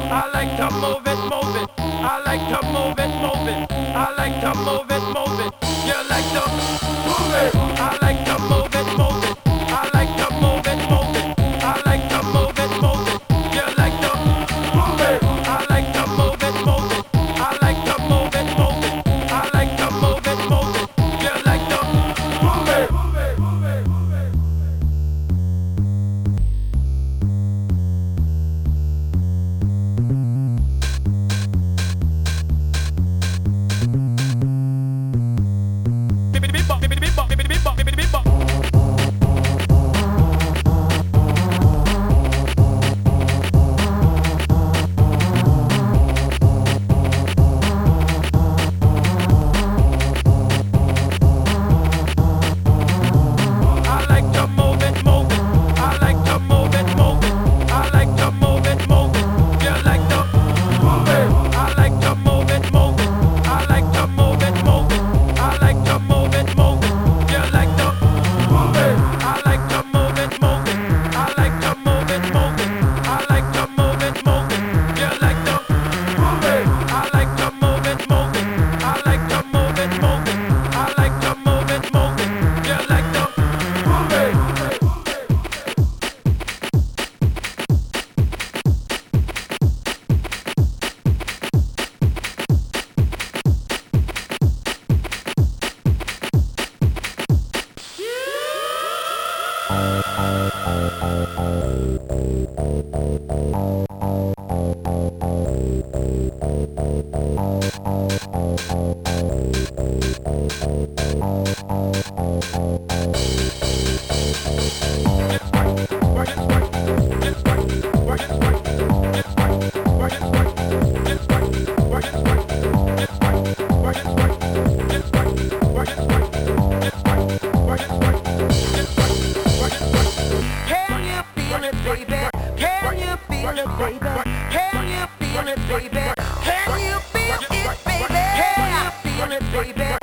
I like to move it, move it. I like to move it, move it. I like to move it, move it. You like to move it. I like to move it, move it. I like to move it, move it. I like to move it, move it. You like to move it. I like to move it, move it. I like to move it, move it. I like to move it, move it. You like to move it.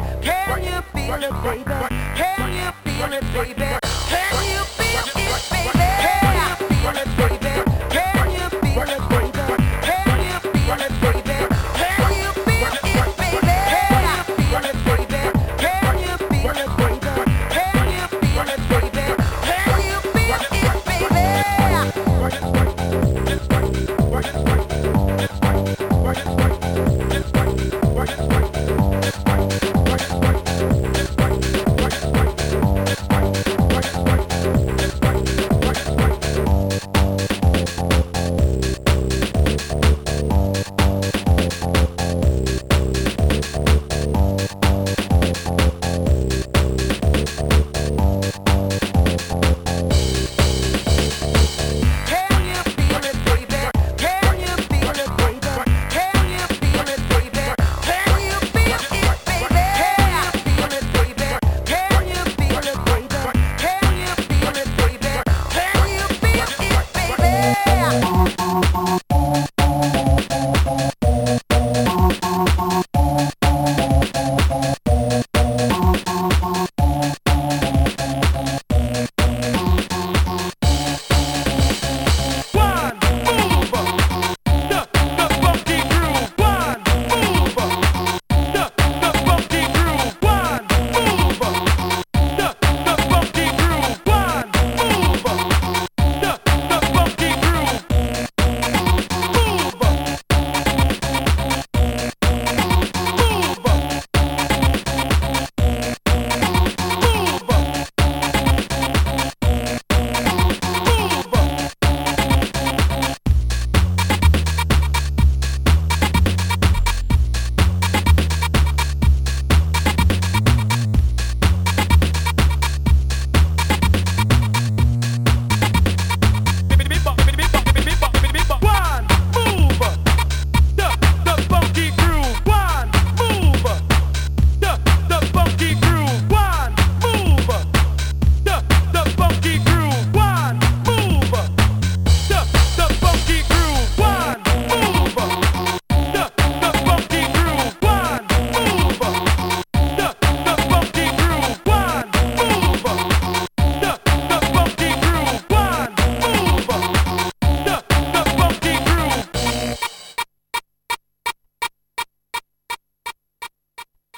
Can you feel it, baby? Can you feel it, baby?